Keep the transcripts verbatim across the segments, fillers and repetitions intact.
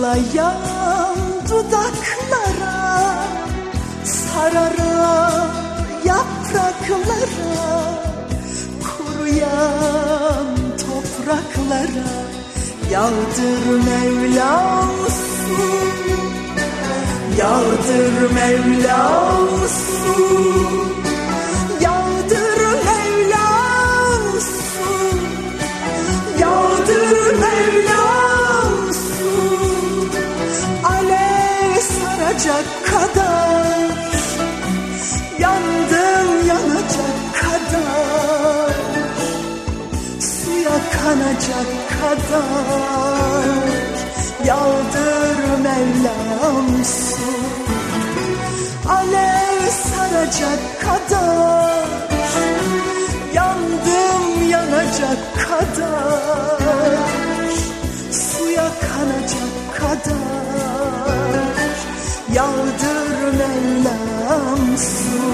Sızlayan dudaklara, sararan yapraklara, kuruyan topraklara yağdır Mevlam su, yağdır Mevlam su, yağdır Mevlam su, yağdır Mevlam su, alev saracak kadar, yandım yanacak kadar, suya kanacak kadar, yağdır Mevlam su, alev saracak kadar, yandım yanacak kadar, suya kanacak kadar, yağdır Mevlam su.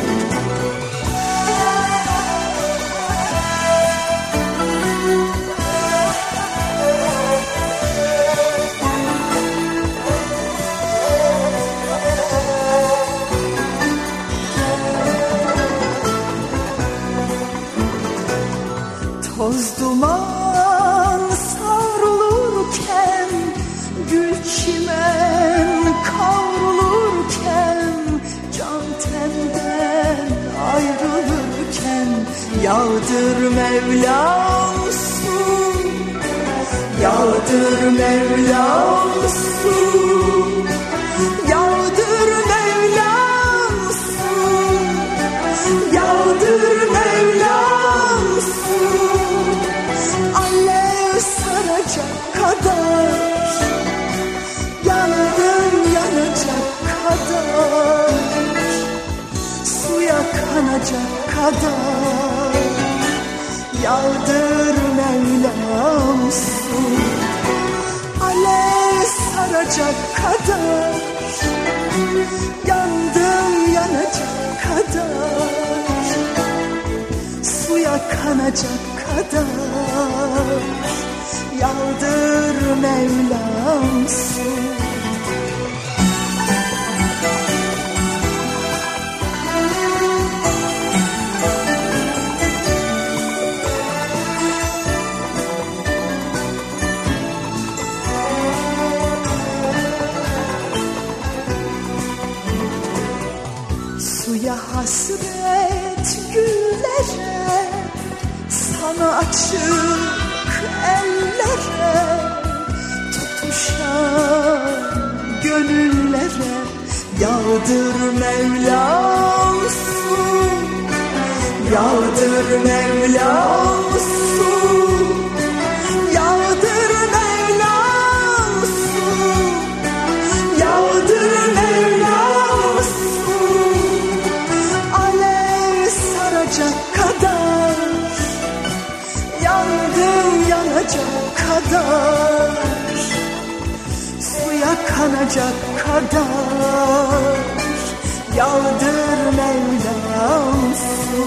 Toz duman savrulurken, gül çimen kavrulurken, can tenden ayrılırken yağdır Mevlam su, yağdır Mevlam su, yağdır Mevlam su, yağdır Mevlam su, alev saracak kadar, yandım yanacak kadar, suya kanacak kadar, yağdır Mevlam su, alev saracak kadar, yandım yanacak kadar, suya kanacak kadar, yağdır Mevlam su. Suya hasret güllere, sana açık ellere, tutuşan gönüllere yağdır Mevlam su, yağdır Mevlam su, yağdır Mevlam su, yağdır Mevlam su, alev saracak kadar, yandım yanacak kadar, suya kanacak kadar, yağdır Mevlam su,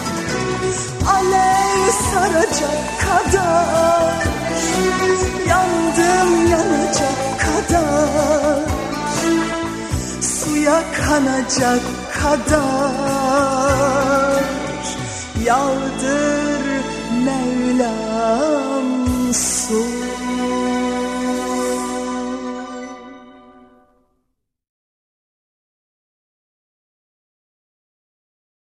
alev saracak kadar, yandım yanacak kadar, suya kanacak kadar, yağdır Mevlam su.